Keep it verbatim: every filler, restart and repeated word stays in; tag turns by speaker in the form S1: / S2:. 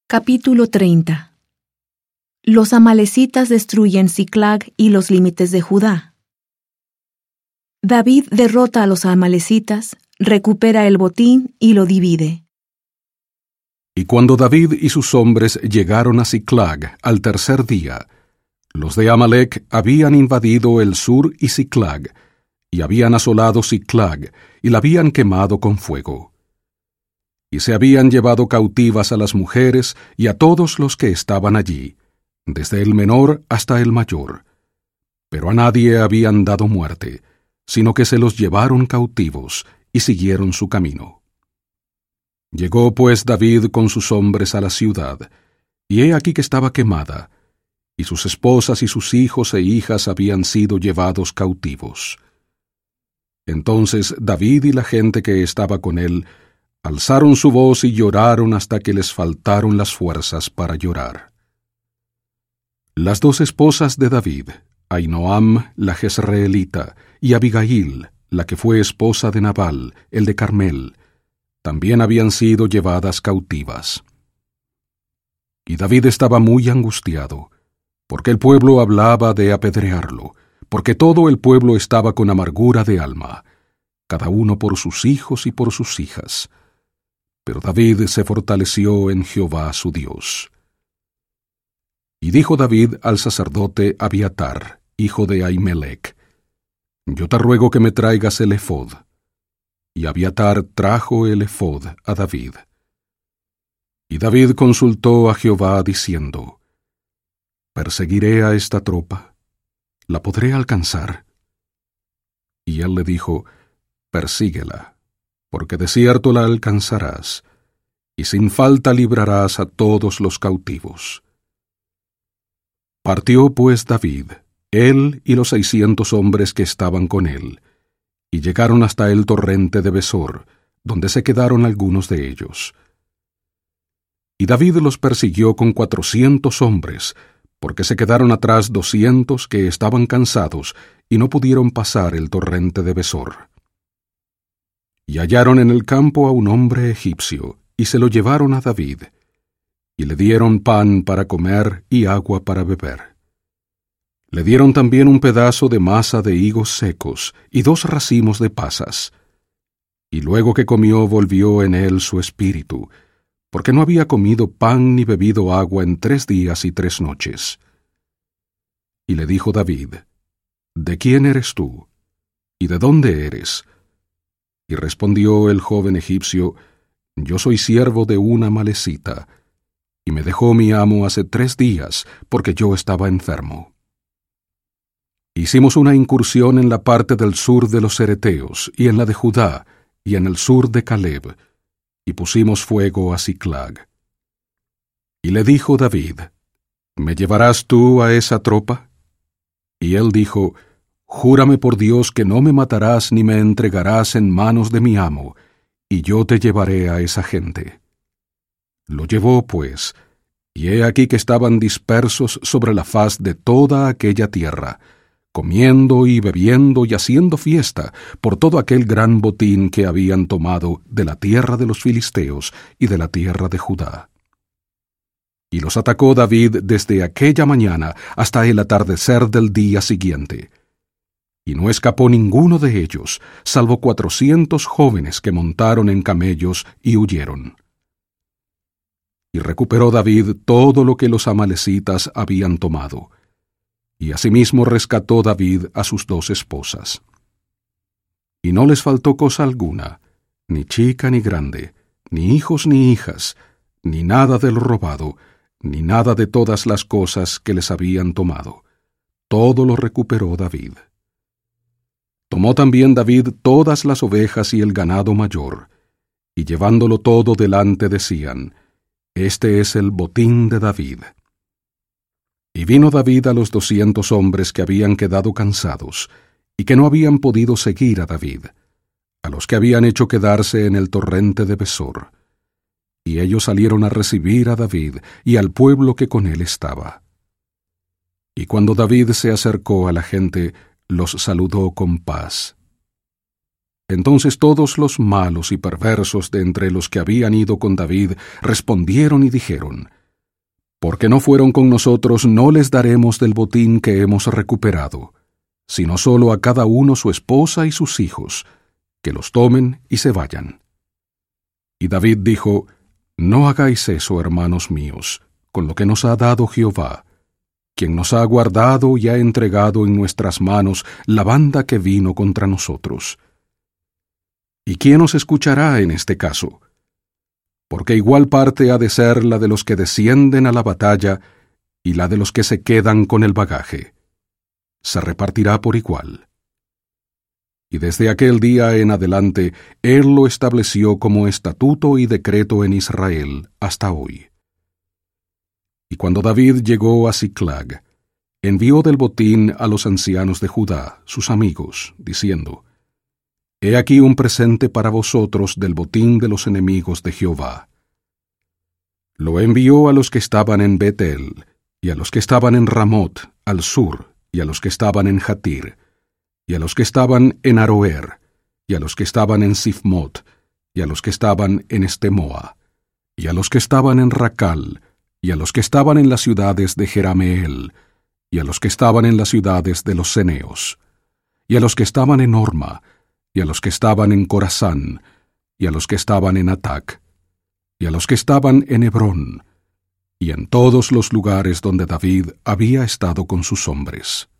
S1: Capítulo treinta. Los amalecitas destruyen Siclag y los límites de Judá. David derrota a los amalecitas, recupera el botín y lo divide.
S2: Y cuando David y sus hombres llegaron a Siclag al tercer día, los de Amalec habían invadido el sur y Siclag, y habían asolado Siclag, y la habían quemado con fuego. Y se habían llevado cautivas a las mujeres y a todos los que estaban allí, desde el menor hasta el mayor. Pero a nadie habían dado muerte, sino que se los llevaron cautivos y siguieron su camino. Llegó pues David con sus hombres a la ciudad, y he aquí que estaba quemada, y sus esposas y sus hijos e hijas habían sido llevados cautivos. Entonces David y la gente que estaba con él alzaron su voz y lloraron hasta que les faltaron las fuerzas para llorar. Las dos esposas de David, Ahinoam la jezreelita y Abigail, la que fue esposa de Nabal, el de Carmel, también habían sido llevadas cautivas. Y David estaba muy angustiado, porque el pueblo hablaba de apedrearlo, porque todo el pueblo estaba con amargura de alma, cada uno por sus hijos y por sus hijas. Pero David se fortaleció en Jehová su Dios. Y dijo David al sacerdote Abiatar, hijo de Ahimelech: Yo te ruego que me traigas el efod. Y Abiatar trajo el efod a David. Y David consultó a Jehová diciendo: ¿Perseguiré a esta tropa? ¿La podré alcanzar? Y él le dijo: Persíguela, porque de cierto la alcanzarás, y sin falta librarás a todos los cautivos. Partió pues David, él y los seiscientos hombres que estaban con él, y llegaron hasta el torrente de Besor, donde se quedaron algunos de ellos. Y David los persiguió con cuatrocientos hombres, porque se quedaron atrás doscientos que estaban cansados y no pudieron pasar el torrente de Besor. Y hallaron en el campo a un hombre egipcio, y se lo llevaron a David, y le dieron pan para comer y agua para beber. Le dieron también un pedazo de masa de higos secos y dos racimos de pasas. Y luego que comió volvió en él su espíritu, porque no había comido pan ni bebido agua en tres días y tres noches. Y le dijo David: ¿De quién eres tú? ¿Y de dónde eres? Y respondió el joven egipcio: Yo soy siervo de una amalecita, y me dejó mi amo hace tres días, porque yo estaba enfermo. Hicimos una incursión en la parte del sur de los Cereteos, y en la de Judá, y en el sur de Caleb, y pusimos fuego a Siclag. Y le dijo David: ¿Me llevarás tú a esa tropa? Y él dijo: Júrame por Dios que no me matarás ni me entregarás en manos de mi amo, y yo te llevaré a esa gente. Lo llevó, pues, y he aquí que estaban dispersos sobre la faz de toda aquella tierra, comiendo y bebiendo y haciendo fiesta por todo aquel gran botín que habían tomado de la tierra de los filisteos y de la tierra de Judá. Y los atacó David desde aquella mañana hasta el atardecer del día siguiente. Y no escapó ninguno de ellos, salvo cuatrocientos jóvenes que montaron en camellos y huyeron. Y recuperó David todo lo que los amalecitas habían tomado, y asimismo rescató David a sus dos esposas. Y no les faltó cosa alguna, ni chica ni grande, ni hijos ni hijas, ni nada de lo robado, ni nada de todas las cosas que les habían tomado. Todo lo recuperó David. Tomó también David todas las ovejas y el ganado mayor, y llevándolo todo delante decían: Este es el botín de David. Y vino David a los doscientos hombres que habían quedado cansados, y que no habían podido seguir a David, a los que habían hecho quedarse en el torrente de Besor. Y ellos salieron a recibir a David y al pueblo que con él estaba. Y cuando David se acercó a la gente, los saludó con paz. Entonces todos los malos y perversos de entre los que habían ido con David respondieron y dijeron: Porque no fueron con nosotros, no les daremos del botín que hemos recuperado, sino solo a cada uno su esposa y sus hijos, que los tomen y se vayan. Y David dijo: No hagáis eso, hermanos míos, con lo que nos ha dado Jehová, quien nos ha guardado y ha entregado en nuestras manos la banda que vino contra nosotros. ¿Y quién os escuchará en este caso? Porque igual parte ha de ser la de los que descienden a la batalla y la de los que se quedan con el bagaje. Se repartirá por igual. Y desde aquel día en adelante, él lo estableció como estatuto y decreto en Israel hasta hoy. Y cuando David llegó a Siclag, envió del botín a los ancianos de Judá, sus amigos, diciendo: He aquí un presente para vosotros del botín de los enemigos de Jehová. Lo envió a los que estaban en Betel, y a los que estaban en Ramot, al sur, y a los que estaban en Jatir, y a los que estaban en Aroer, y a los que estaban en Sifmot, y a los que estaban en Estemoa, y a los que estaban en Racal, y a los que estaban en las ciudades de Jerameel, y a los que estaban en las ciudades de los ceneos, y a los que estaban en Horma, y a los que estaban en Corazán, y a los que estaban en Atac, y a los que estaban en Hebrón, y en todos los lugares donde David había estado con sus hombres.